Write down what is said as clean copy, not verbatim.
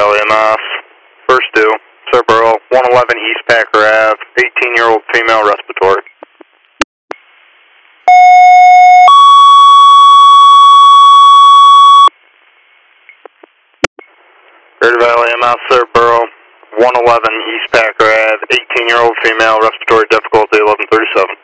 Valley MS. First due, Cerbero, 111 East Packer Ave, 18-year-old female respiratory. Greater Valley MS, Cerbero, 111 East Packer Ave, 18-year-old female respiratory difficulty, 1137.